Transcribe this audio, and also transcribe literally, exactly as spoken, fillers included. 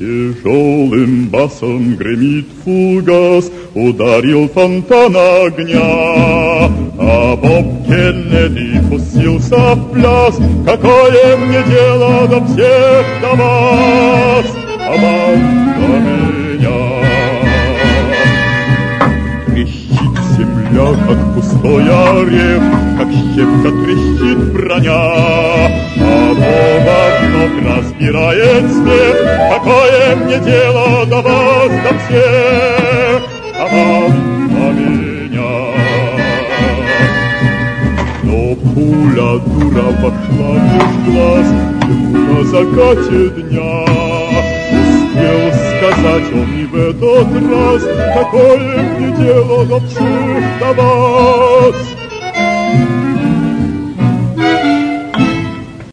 Тяжелым басом гремит фугас, ударил фонтан огня. А Боб Кеннеди пустился в пляс. Какое мне дело до всех, до вас, а вам до меня? Трещит земля, как пустой орех, как щепка трещит броня. А Боба вновь разбирает смех. Какое мне дело до вас, до всех, а вам до меня? Но пуля дура вошла меж глаз ему на закате дня. Успел сказать он и в этот раз: какое мне дело до всех, до вас,